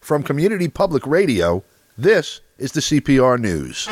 From Community Public Radio, this is the CPR News.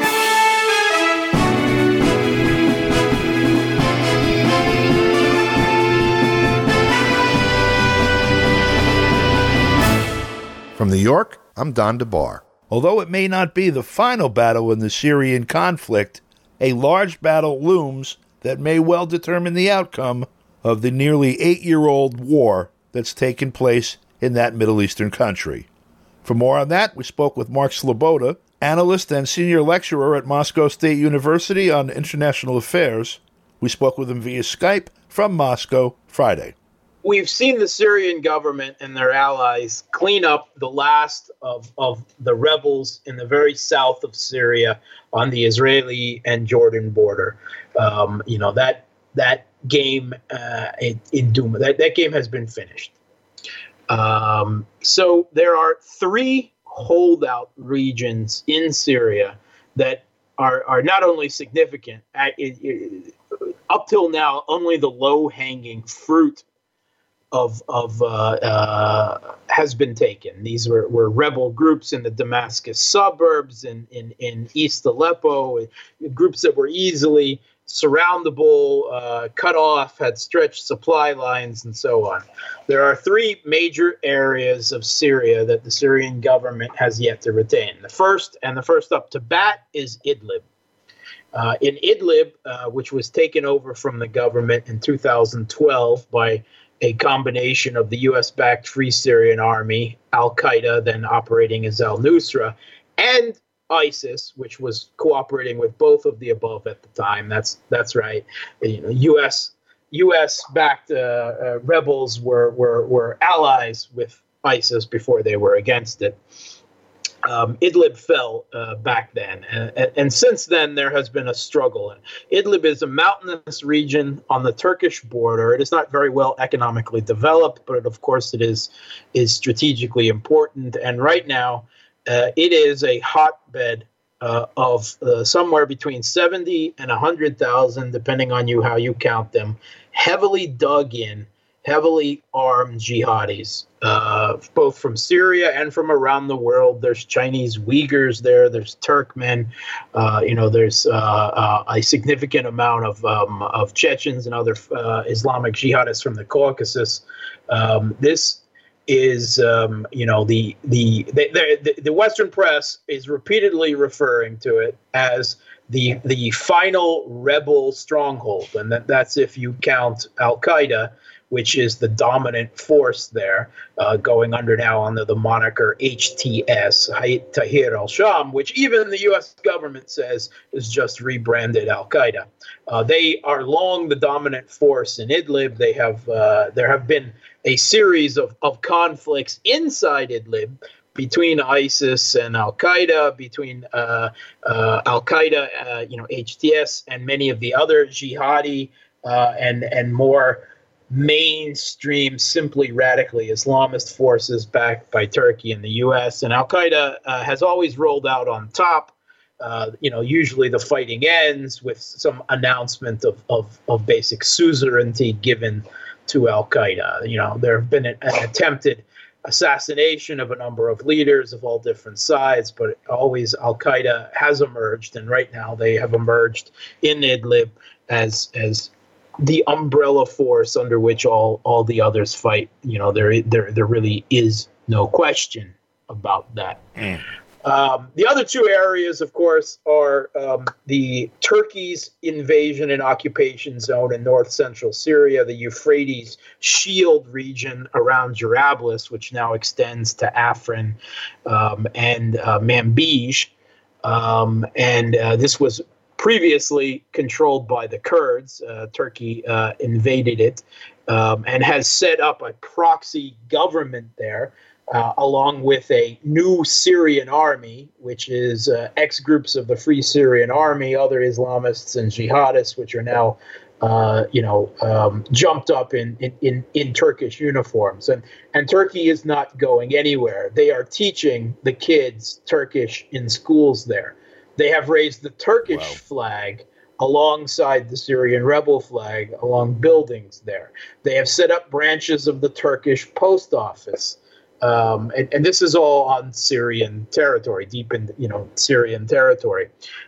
From New York, I'm Don DeBar. Although it may not be the final battle in the Syrian conflict, a large battle looms that may well determine the outcome of the nearly 8-year-old war that's taken place in that Middle Eastern country. For more on that, we spoke with Mark Sloboda, analyst and senior lecturer at Moscow State University on International Affairs. We spoke with him via Skype from Moscow Friday. We've seen the Syrian government and their allies clean up the last of the rebels in the very south of Syria on the Israeli and Jordan border. That game in Douma, that game has been finished. So there are 3 holdout regions in Syria that are not only significant. Up till now, only the low-hanging fruit has been taken. These were rebel groups in the Damascus suburbs, in East Aleppo, groups that were easily surroundable, cut off, had stretched supply lines, and so on. There are 3 major areas of Syria that the Syrian government has yet to retain. The first up to bat is Idlib. In Idlib, which was taken over from the government in 2012 by a combination of the U.S.-backed Free Syrian Army, Al-Qaeda, then operating as al-Nusra, and ISIS, which was cooperating with both of the above at the time. That's right. U.S.-backed rebels were allies with ISIS before they were against it. Idlib fell back then, and since then there has been a struggle. Idlib is a mountainous region on the Turkish border. It is not very well economically developed, but of course it is strategically important. And right now, it is a hotbed of somewhere between 70 and 100,000, depending on how you count them, heavily dug in, heavily armed jihadis, both from Syria and from around the world. There's Chinese Uyghurs there. There's Turkmen. There's a significant amount of Chechens and other Islamic jihadists from the Caucasus. This is, the Western press is repeatedly referring to it as the final rebel stronghold, and that's if you count Al-Qaeda, which is the dominant force there, going under the moniker HTS, Hayat Tahrir al-Sham, which even the U.S. government says is just rebranded Al-Qaeda. They are long the dominant force in Idlib. There have been a series of conflicts inside Idlib between ISIS and Al-Qaeda, between Al-Qaeda, HTS, and many of the other jihadi and more mainstream, simply radically Islamist forces backed by Turkey and the U.S. And Al-Qaeda has always rolled out on top. Usually the fighting ends with some announcement of basic suzerainty given to Al-Qaeda. There have been an attempted assassination of a number of leaders of all different sides, but always Al-Qaeda has emerged, and right now they have emerged in Idlib as the umbrella force under which all the others fight. There really is no question about that. The other 2 areas, of course, are the Turkey's invasion and occupation zone in north-central Syria, the Euphrates Shield region around Jarablus, which now extends to Afrin and Manbij. This was previously controlled by the Kurds. Turkey invaded it and has set up a proxy government there, along with a new Syrian army, which is ex-groups of the Free Syrian Army, other Islamists and jihadists, which are now jumped up in Turkish uniforms. And Turkey is not going anywhere. They are teaching the kids Turkish in schools there. They have raised the Turkish flag alongside the Syrian rebel flag along buildings there. They have set up branches of the Turkish post office And this is all on Syrian territory, deep in Syrian territory.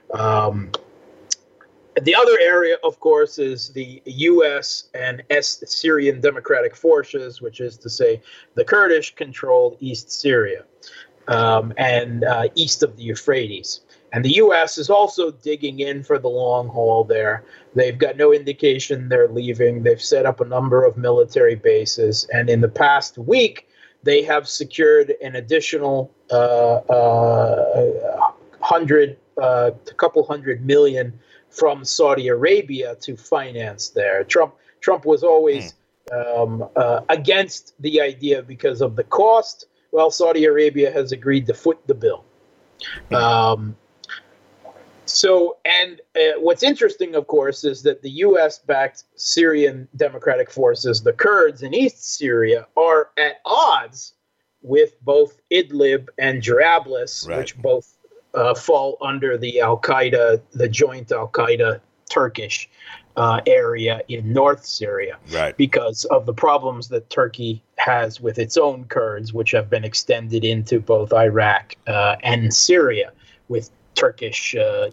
The other area, of course, is the U.S. and Syrian Democratic Forces, which is to say the Kurdish-controlled East Syria and east of the Euphrates. And the U.S. is also digging in for the long haul there. They've got no indication they're leaving. They've set up a number of military bases. And in the past week, they have secured an additional couple hundred million from Saudi Arabia to finance there. Trump was always against the idea because of the cost. Well, Saudi Arabia has agreed to foot the bill. What's interesting, of course, is that the U.S.-backed Syrian Democratic Forces, the Kurds in East Syria, are at odds with both Idlib and Jarablus, right, which both fall under the the joint Al-Qaeda Turkish area in North Syria, right, because of the problems that Turkey has with its own Kurds, which have been extended into both Iraq and Syria, with Turkish,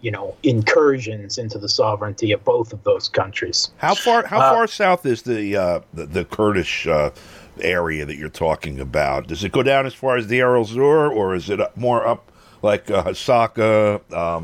incursions into the sovereignty of both of those countries. How far south is the Kurdish area that you're talking about? Does it go down as far as the Deir el-Zur, or is it more up like Hasaka?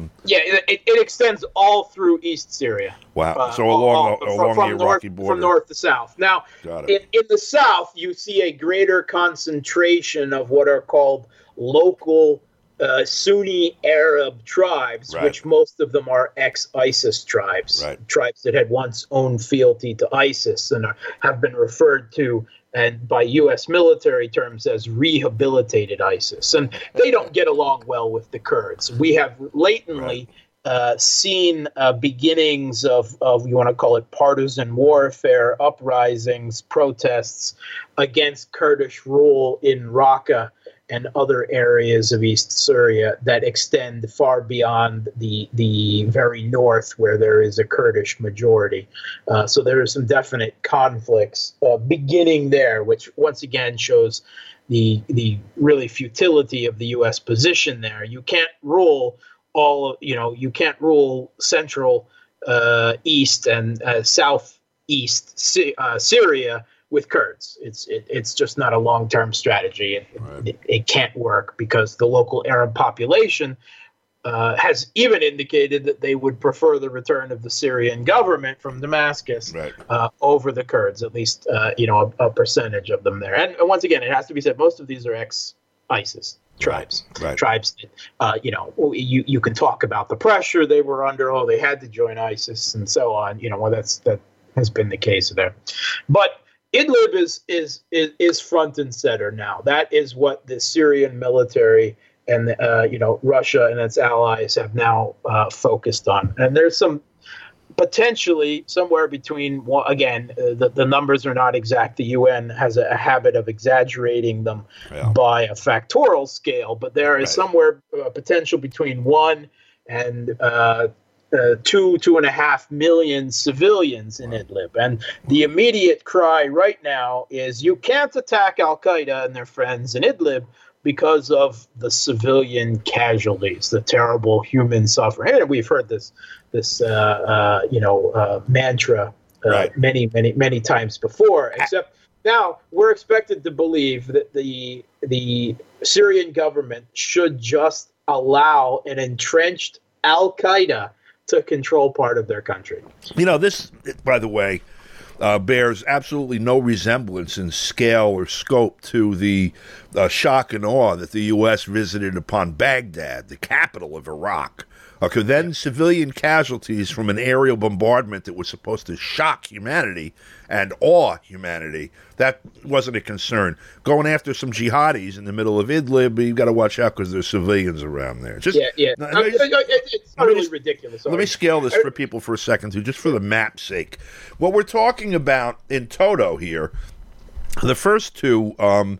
It extends all through East Syria. Wow! So along the Iraqi border, from north to south. Now, in the south, you see a greater concentration of what are called local Sunni Arab tribes, right, which most of them are ex-ISIS tribes, right, tribes that had once owned fealty to ISIS and have been referred to and by U.S. military terms as rehabilitated ISIS. And they don't get along well with the Kurds. We have latently seen beginnings of, you want to call it partisan warfare, uprisings, protests against Kurdish rule in Raqqa and other areas of East Syria that extend far beyond the very north, where there is a Kurdish majority. So there are some definite conflicts beginning there, which once again shows the really futility of the U.S. position there. You can't rule you can't rule central, east, and southeast Syria with Kurds. It's just not a long-term strategy. It can't work because the local Arab population has even indicated that they would prefer the return of the Syrian government from Damascus, right, over the Kurds, at least a percentage of them there. And once again, it has to be said, most of these are ex-ISIS tribes, right, tribes that, you can talk about the pressure they were under. Oh, they had to join ISIS and so on. That has been the case there. But Idlib is front and center now. That is what the Syrian military and Russia and its allies have now focused on. And there's some potentially somewhere between, again, the numbers are not exact. The UN has a habit of exaggerating them by a factorial scale, but there is somewhere potential between 1 and 2.5 million civilians in Idlib. And the immediate cry right now is you can't attack Al-Qaeda and their friends in Idlib because of the civilian casualties, the terrible human suffering. And we've heard this mantra many times before, except now we're expected to believe that the Syrian government should just allow an entrenched Al-Qaeda to control part of their country. This, by the way, bears absolutely no resemblance in scale or scope to the shock and awe that the U.S. visited upon Baghdad, the capital of Iraq. Okay, then civilian casualties from an aerial bombardment that was supposed to shock humanity and awe humanity. That wasn't a concern. Going after some jihadis in the middle of Idlib, you've got to watch out because there's civilians around there. It's utterly ridiculous. Let me scale this for people for a second, too, just for the map's sake. What we're talking about in toto here The first two,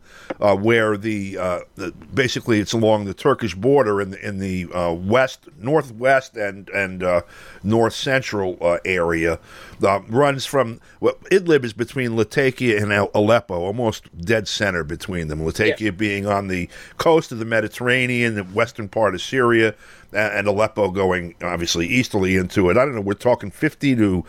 where basically it's along the Turkish border in the northwest and north central area, runs from Idlib is between Latakia and Aleppo, almost dead center between them. Latakia being on the coast of the Mediterranean, the western part of Syria, and Aleppo going obviously easterly into it. I don't know, we're talking 50 to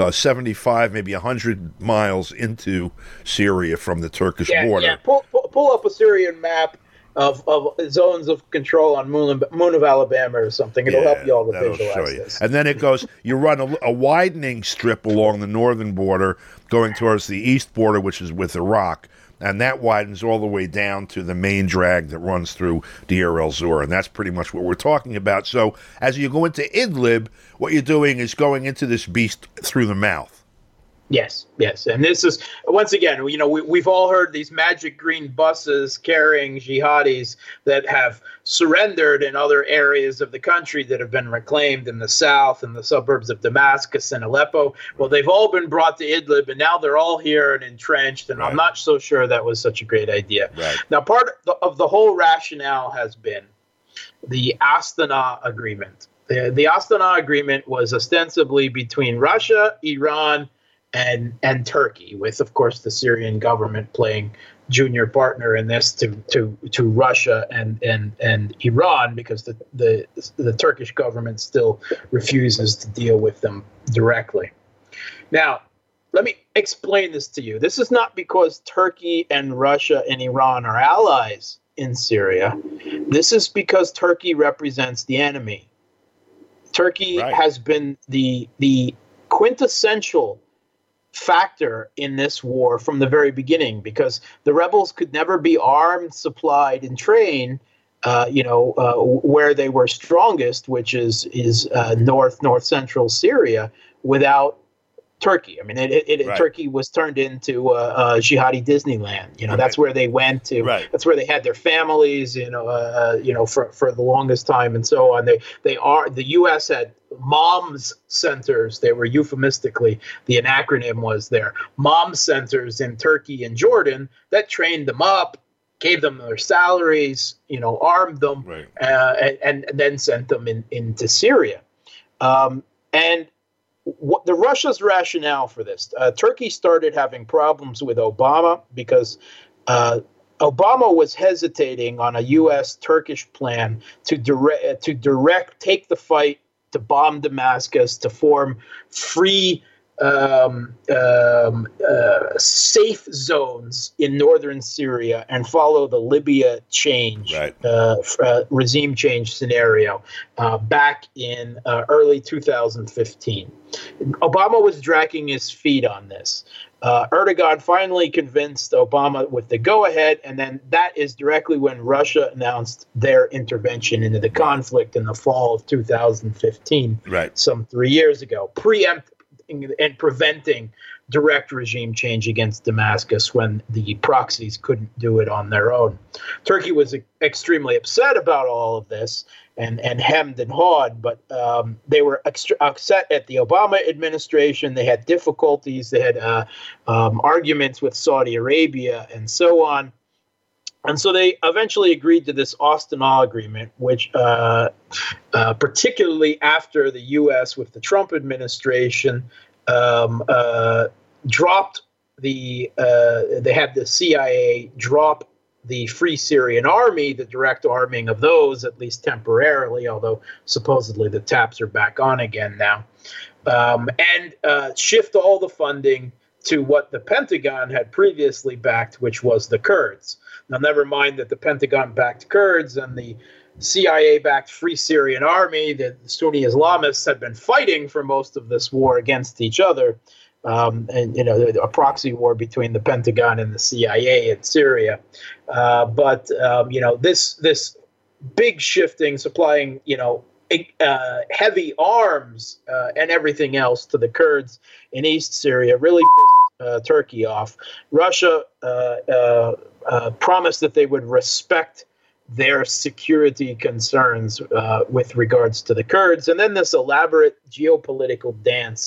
75, maybe 100 miles into Syria from the Turkish border. Yeah, pull up a Syrian map of zones of control on Moon of Alabama or something. It'll help you all to visualize this. And then it goes, you run a widening strip along the northern border going towards the east border, which is with Iraq. And that widens all the way down to the main drag that runs through Deir el-Zur. And that's pretty much what we're talking about. So as you go into Idlib, what you're doing is going into this beast through the mouth. Yes. And this is, once again, we've all heard these magic green buses carrying jihadis that have surrendered in other areas of the country that have been reclaimed in the south and the suburbs of Damascus and Aleppo. Well, they've all been brought to Idlib, and now they're all here and entrenched, and right. I'm not so sure that was such a great idea. Right. Now, part of the whole rationale has been the Astana Agreement. The Astana Agreement was ostensibly between Russia, Iran, and Turkey, with, of course, the Syrian government playing junior partner in this to Russia and Iran, because the Turkish government still refuses to deal with them directly. Now, let me explain this to you. This is not because Turkey and Russia and Iran are allies in Syria. This is because Turkey represents the enemy. Turkey has been the quintessential factor in this war from the very beginning, because the rebels could never be armed, supplied, and trained, where they were strongest, which is north central Syria, without Turkey. I mean, Turkey was turned into jihadi Disneyland. That's where they went to. Right. That's where they had their families. For the longest time, and so on. The U.S. had MOMS centers. They were euphemistically, the acronym was there, MOMS centers in Turkey and Jordan that trained them up, gave them their salaries, armed them, right. and then sent them into Syria. And what the Russia's rationale for this, Turkey started having problems with Obama because Obama was hesitating on a U.S.-Turkish plan to take the fight, to bomb Damascus, to form free, safe zones in northern Syria and follow the Libya change, regime change scenario back in early 2015. Obama was dragging his feet on this. Erdogan finally convinced Obama with the go-ahead, and then that is directly when Russia announced their intervention into the conflict in the fall of 2015, some 3 years ago, preempting and preventing direct regime change against Damascus when the proxies couldn't do it on their own. Turkey was extremely upset about all of this and hemmed and hawed, but they were upset at the Obama administration. They had difficulties. They had arguments with Saudi Arabia and so on. And so they eventually agreed to this Astana Agreement, which particularly after the U.S. with the Trump administration dropped they had the CIA drop the Free Syrian Army, the direct arming of those, at least temporarily, although supposedly the taps are back on again now, and shift all the funding to what the Pentagon had previously backed, which was the Kurds. Now, never mind that the Pentagon backed Kurds and the CIA-backed Free Syrian Army, the Sunni Islamists, had been fighting for most of this war against each other, a proxy war between the Pentagon and the CIA in Syria. But this big shifting, supplying, heavy arms and everything else to the Kurds in East Syria really pissed Turkey off. Russia promised that they would respect their security concerns with regards to the Kurds. And then this elaborate geopolitical dance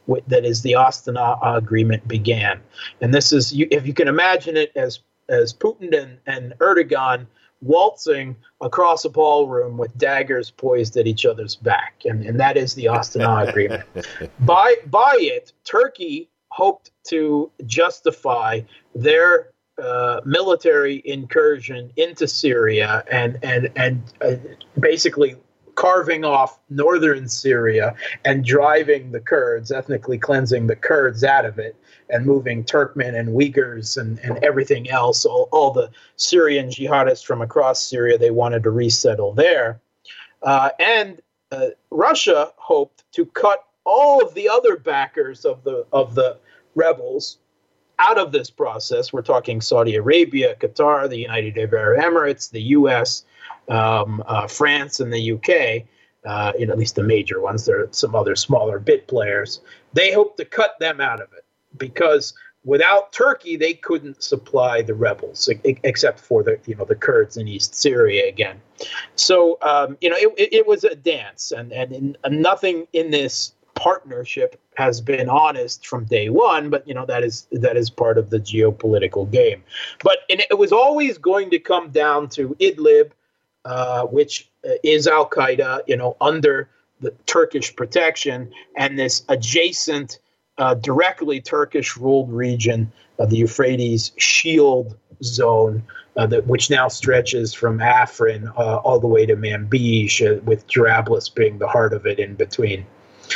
that is the Astana Agreement began. And this is, if you can imagine it, as Putin and Erdogan waltzing across a ballroom with daggers poised at each other's back, and that is the Astana Agreement. By it, Turkey hoped to justify their military incursion into Syria and basically carving off northern Syria and driving the Kurds, ethnically cleansing the Kurds out of it, and moving Turkmen and Uyghurs and everything else, all the Syrian jihadists from across Syria, they wanted to resettle there. And Russia hoped to cut all of the other backers of the rebels out of this process. We're talking Saudi Arabia, Qatar, the United Arab Emirates, the U.S., France, and the U.K., at least the major ones. There are some other smaller bit players. They hoped to cut them out of it because without Turkey, they couldn't supply the rebels, except for the Kurds in East Syria again. So it was a dance, and nothing in this partnership has been honest from day one, but that is part of the geopolitical game. But it was always going to come down to Idlib, which is Al Qaeda, under the Turkish protection, and this adjacent, directly Turkish-ruled region of the Euphrates Shield Zone, which now stretches from Afrin all the way to Manbij, with Jarablus being the heart of it in between.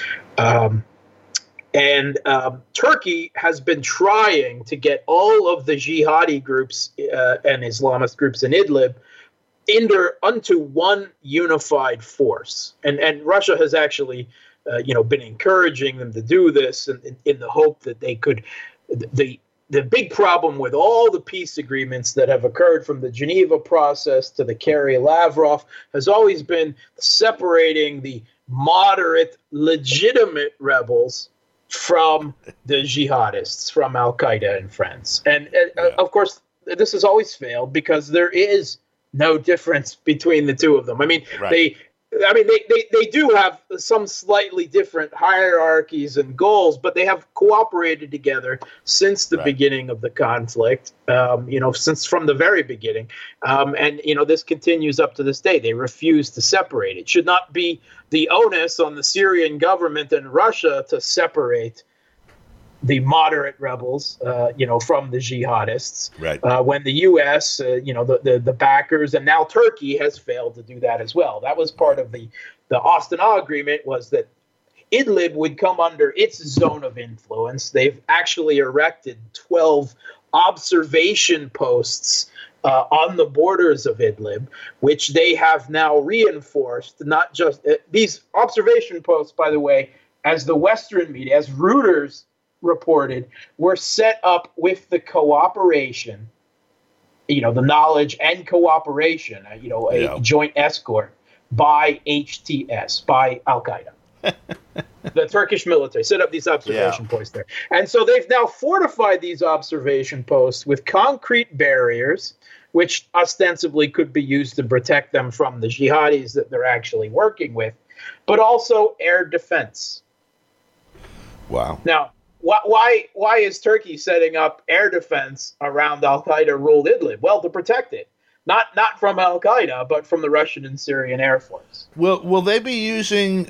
Turkey has been trying to get all of the jihadi groups and Islamist groups in Idlib unto one unified force. And Russia has actually, been encouraging them to do this in the hope that they could. The big problem with all the peace agreements that have occurred from the Geneva process to the Kerry-Lavrov has always been separating the moderate, legitimate rebels from the jihadists, from Al-Qaeda and friends. And of course, this has always failed because there is no difference between the two of them. I mean, right. They do have some slightly different hierarchies and goals, but they have cooperated together since the beginning of the conflict, since from the very beginning. And this continues up to this day. They refuse to separate. It should not be the onus on the Syrian government and Russia to separate the moderate rebels, from the jihadists. Right. When the U.S., the backers, and now Turkey has failed to do that as well. That was part of the Astana Agreement, was that Idlib would come under its zone of influence. They've actually erected 12 observation posts on the borders of Idlib, which they have now reinforced. Not just these observation posts, by the way, as the Western media, as Reuters reported, were set up with the cooperation, the knowledge and cooperation, a joint escort by HTS, by Al-Qaeda. The Turkish military set up these observation posts there. And so they've now fortified these observation posts with concrete barriers, which ostensibly could be used to protect them from the jihadis that they're actually working with, but also air defense. Wow. Now, why is Turkey setting up air defense around Al-Qaeda-ruled Idlib? Well, to protect it. Not from Al-Qaeda, but from the Russian and Syrian Air Force. Will they be using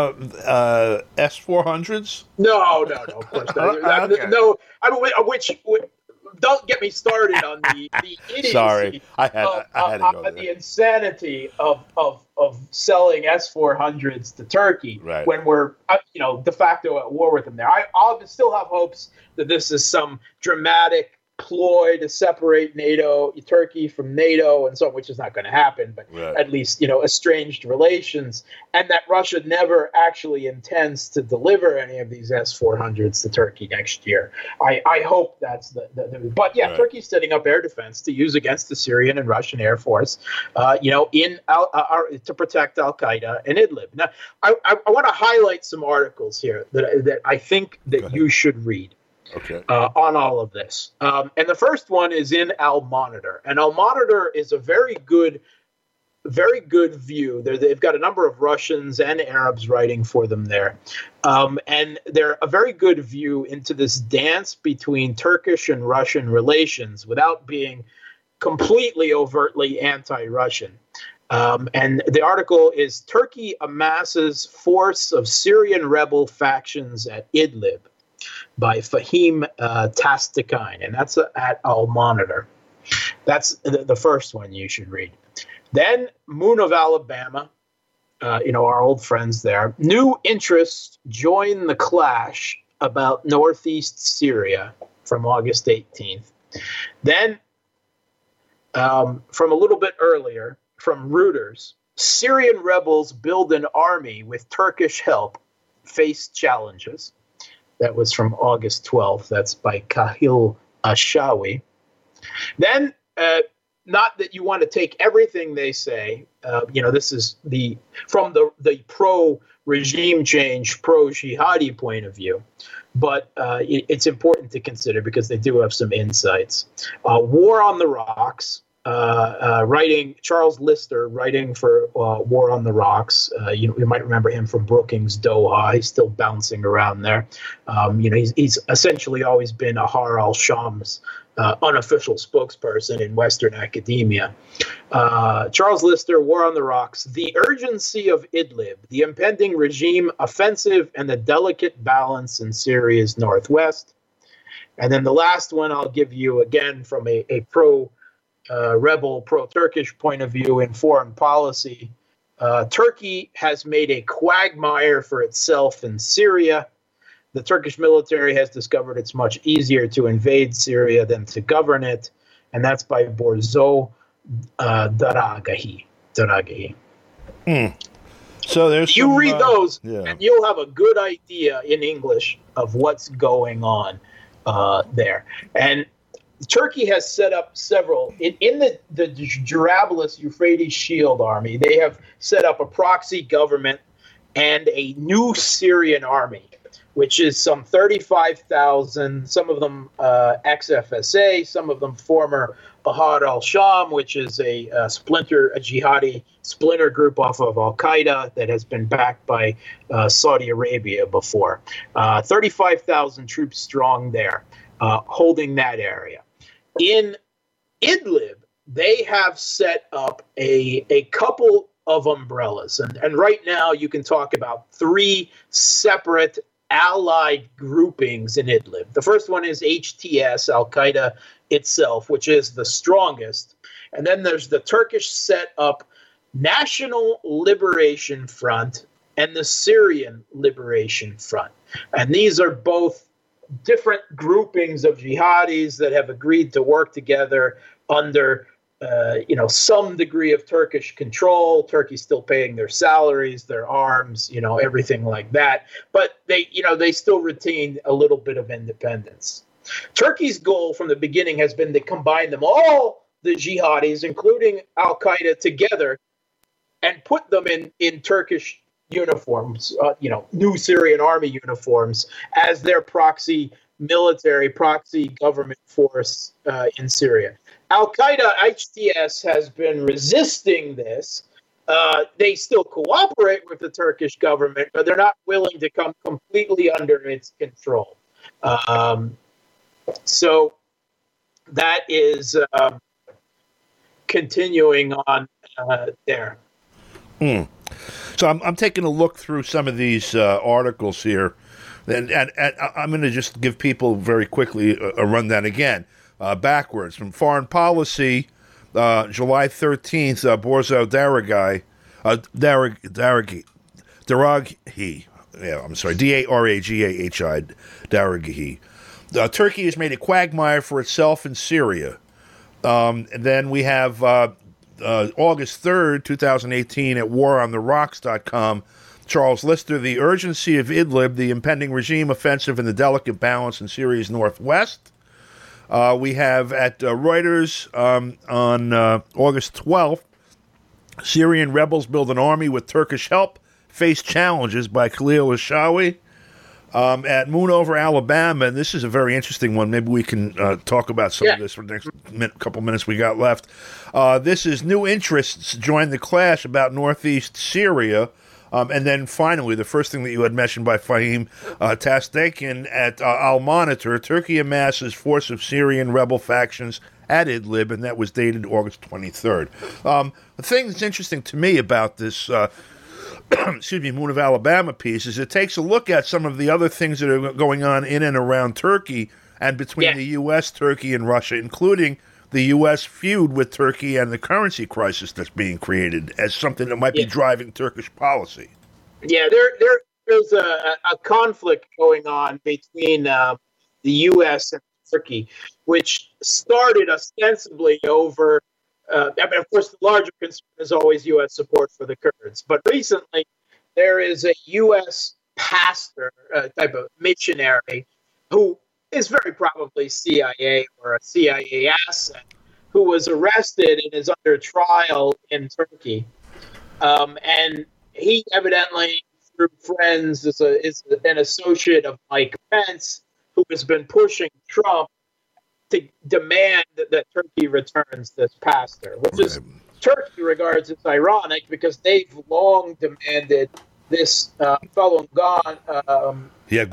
S-400s? No, of course not. Okay. No, don't get me started on the idiocy. Sorry, I had to go there. The insanity of selling S-400s to Turkey when we're de facto at war with them there. I'll still have hopes that this is some dramatic ploy to separate Turkey from NATO and so on, which is not going to happen, but at least, estranged relations, and that Russia never actually intends to deliver any of these S-400s to Turkey next year. I hope that's but Turkey's setting up air defense to use against the Syrian and Russian Air Force, to protect Al-Qaeda and Idlib. Now, I want to highlight some articles here that I think that you should read. Okay. On all of this. And the first one is in Al Monitor. And Al Monitor is a very good very good view. They've got a number of Russians and Arabs writing for them there. And they're a very good view into this dance between Turkish and Russian relations without being completely overtly anti-Russian. And the article is Turkey amasses force of Syrian rebel factions at Idlib by Fahim Tastikine. And that's at Al Monitor. That's the first one you should read. Then Moon of Alabama, our old friends there. New interests join the clash about northeast Syria from August 18th. Then, from a little bit earlier, from Reuters, Syrian rebels build an army with Turkish help, face challenges. That was from August 12th. That's by Kahil Ashawi. Then, not that you want to take everything they say. This is from the pro-regime change, pro-jihadi point of view. But it's important to consider because they do have some insights. War on the Rocks, Charles Lister writing for War on the Rocks. You might remember him from Brookings, Doha. He's still bouncing around there. He's essentially always been Ahrar al-Sham's unofficial spokesperson in Western academia. Charles Lister, War on the Rocks, the urgency of Idlib, the impending regime offensive, and the delicate balance in Syria's northwest. And then the last one I'll give you again from a pro-rebel, pro-Turkish point of view in foreign policy. Turkey has made a quagmire for itself in Syria. The Turkish military has discovered it's much easier to invade Syria than to govern it, and that's by Borzo Daragahi. So there's you read those, and you'll have a good idea in English of what's going on there. And Turkey has set up several in the Jarablus Euphrates Shield Army. They have set up a proxy government and a new Syrian army, which is some 35,000, some of them ex-FSA, some of them former Ahrar al-Sham, which is a jihadi splinter group off of Al-Qaeda that has been backed by Saudi Arabia before. 35,000 troops strong there, holding that area. In Idlib, they have set up a couple of umbrellas. And right now you can talk about three separate allied groupings in Idlib. The first one is HTS, Al-Qaeda itself, which is the strongest. And then there's the Turkish set up National Liberation Front and the Syrian Liberation Front. And these are both different groupings of jihadis that have agreed to work together under some degree of Turkish control. Turkey's still paying their salaries, their arms, everything like that. But they still retain a little bit of independence. Turkey's goal from the beginning has been to combine them all, the jihadis, including Al-Qaeda, together and put them in Turkish uniforms, new Syrian army uniforms as their proxy government force in Syria. Al-Qaeda, HTS, has been resisting this. They still cooperate with the Turkish government, but they're not willing to come completely under its control. So that is continuing on there. So I'm taking a look through some of these articles here, and I'm going to just give people very quickly a rundown again. Backwards from Foreign Policy, July 13th, Borzo Daragahi, Daragahi, Daragahi. Turkey has made a quagmire for itself in Syria. And then we have August 3rd, 2018, at warontherocks.com, Charles Lister, the urgency of Idlib, the impending regime offensive and the delicate balance in Syria's northwest. We have at Reuters on August 12th, Syrian rebels build an army with Turkish help, face challenges by Khalil Ashawi. at Moon Over Alabama, and this is a very interesting one. Maybe we can talk about some of this for the next couple minutes we got left. This is new interests join the clash about northeast Syria. And then finally, the first thing that you had mentioned by Fahim Tastakin at Al Monitor, Turkey amasses force of Syrian rebel factions at Idlib, and that was dated August 23rd. The thing that's interesting to me about this Moon of Alabama piece is it takes a look at some of the other things that are going on in and around Turkey and between the U.S., Turkey, and Russia, including the U.S. feud with Turkey and the currency crisis that's being created as something that might be driving Turkish policy. Yeah, there's a conflict going on between the U.S. and Turkey, which started ostensibly over of course, the larger concern is always U.S. support for the Kurds. But recently, there is a U.S. pastor, type of missionary, who is very probably CIA or a CIA asset, who was arrested and is under trial in Turkey. And he evidently, through friends, is an associate of Mike Pence, who has been pushing Trump to demand that Turkey returns this pastor, which is Turkey regards as ironic because they've long demanded this fellow Gulen.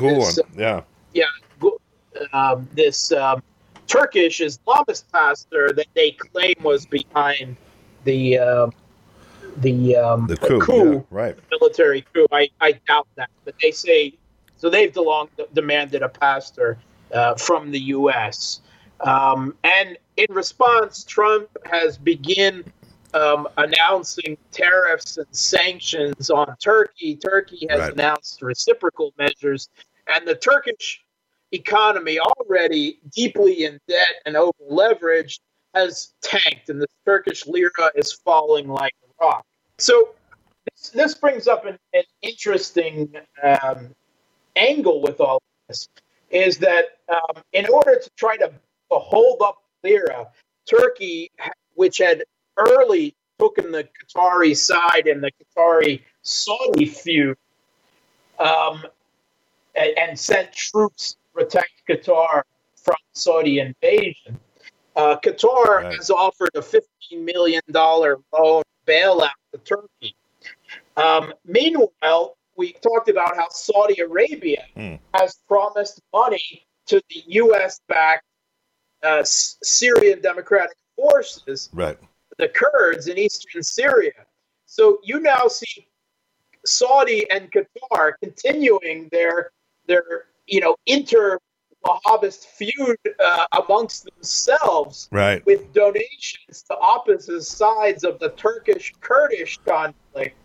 This Turkish Islamist pastor that they claim was behind the coup, military coup. I doubt that, but they say so. They've long demanded a pastor from the U.S. And in response, Trump has begun announcing tariffs and sanctions on Turkey. Turkey has announced reciprocal measures, and the Turkish economy, already deeply in debt and over-leveraged, has tanked, and the Turkish lira is falling like a rock. So this brings up an interesting angle with all this, is that in order to try to hold up lira, Turkey, which had early taken the Qatari side in the Qatari-Saudi feud, and sent troops to protect Qatar from Saudi invasion. Qatar has offered a $15 million loan bailout to Turkey. Meanwhile, we talked about how Saudi Arabia has promised money to the U.S.-backed Syrian Democratic Forces, the Kurds in eastern Syria. So you now see Saudi and Qatar continuing their inter-Wahhabist feud amongst themselves, with donations to opposite sides of the Turkish-Kurdish conflict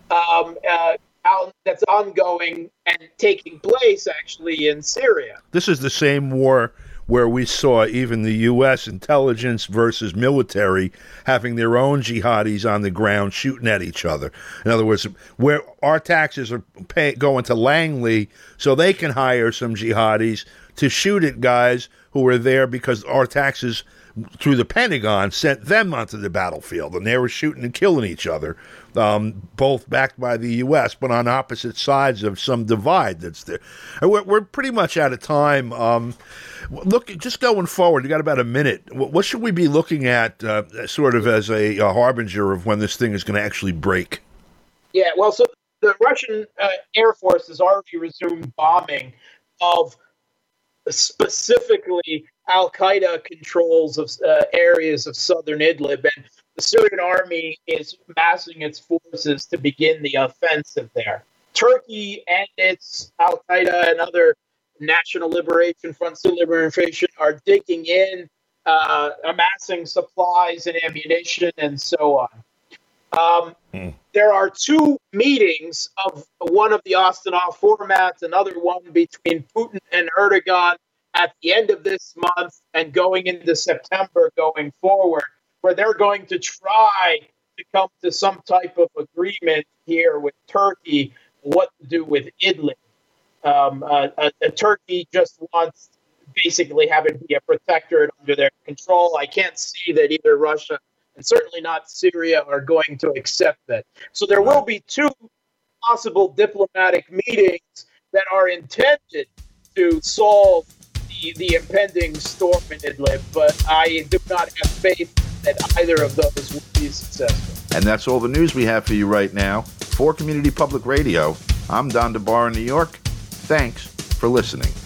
that's ongoing and taking place actually in Syria. This is the same war where we saw even the U.S. intelligence versus military having their own jihadis on the ground shooting at each other. In other words, where our taxes are going to Langley so they can hire some jihadis to shoot at guys who were there because our taxes through the Pentagon sent them onto the battlefield, and they were shooting and killing each other, both backed by the U.S., but on opposite sides of some divide that's there. We're pretty much out of time. Look, just going forward, you got about a minute. What should we be looking at sort of as a harbinger of when this thing is going to actually break? Yeah, well, so the Russian Air Force has already resumed bombing of specifically Al-Qaeda controls of areas of southern Idlib, and the Syrian army is massing its forces to begin the offensive there. Turkey and its Al-Qaeda and other National Liberation Front, Syrian Liberation, are digging in, amassing supplies and ammunition and so on. There are two meetings, of one of the Astana formats, another one between Putin and Erdogan at the end of this month and going into September going forward, where they're going to try to come to some type of agreement here with Turkey, what to do with Idlib. Turkey just wants to basically have it be a protectorate under their control. I can't see that either Russia and certainly not Syria are going to accept that. So there will be two possible diplomatic meetings that are intended to solve the impending storm in Idlib, but I do not have faith that either of those will be successful. And that's all the news we have for you right now. For Community Public Radio, I'm Don DeBar in New York. Thanks for listening.